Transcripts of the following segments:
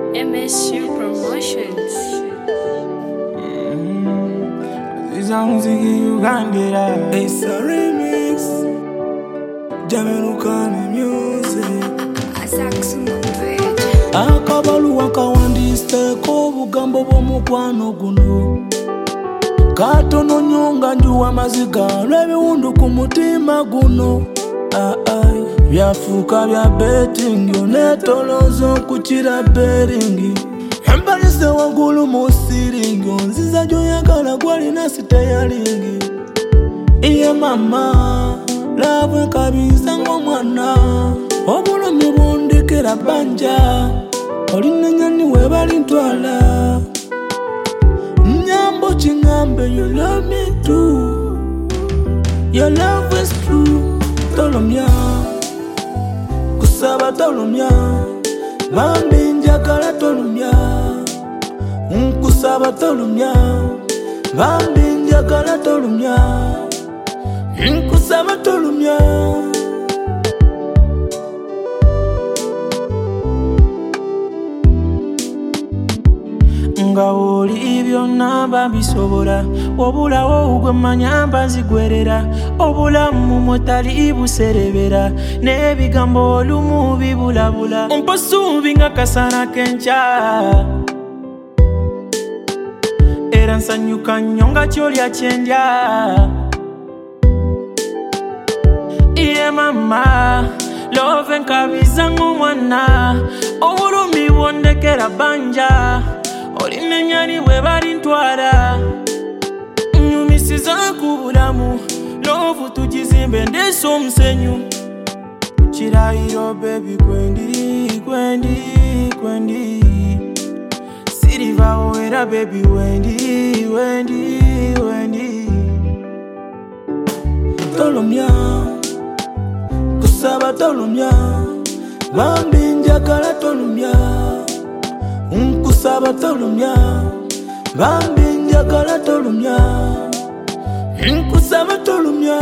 MSU Promotions. This music Uganda. It's a remix. Jamiroquai music. Akabalu akawandiste ko bugambo bw'omukwano guno. Katono nyonga njuwa maziga lw'ebiwundu ku mutima guno. Byafuuka bya betting yonetolozo kukira beringi. Embalise waggulu mu siringi onziza gy'oyagala gwalina siteyalingi. Iye mama love nkabiza ng'omwana obulumi bundikira bbanja olina nnyani weebali ntwala nyambo kingambe you love me too, your love is true. Tolomya kusaba tolomya bambi njagala tolomya nkusaba tolomya bambi njagala tolomya nkusaba tolomya. Nga oli byonna babisobola wabulawo ugwe manyamba zigwerera obulamu mutali buserebera n'ebigambo olumu bibulabula mposuubi nga kasana kenkya era nsanyuka nnyo nga kyolya kyendya. Iye mama love nkabiza ng'omwana obulumi bwondekera bbanja olina nnyani weebali ntwala nnyumisiza ku bulamu love tugizimbe ndeesa omusenyu kirayiro bebi kwendi sirivawo era bebi wendi tolomya kusaba tolomya bambi njagala tolomya nkusaba tolomya bambi njagala tolomya nkusaba tolomya.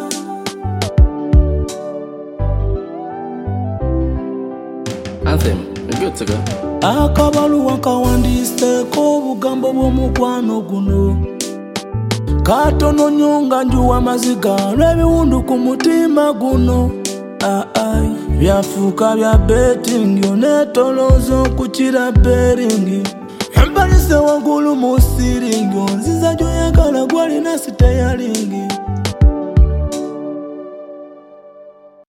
Anthem, we're good to go. Akabalu akawandiste ko bugambo bw'omukwano guno. Katono nyonga njuwa maziga lw'ebiwundu ku mutima guno. Byafuuka bya betting yonetolozo kukira beringi. Embalise waggulu mu siringi onziza gy'oyagala gwalina siteyalingi.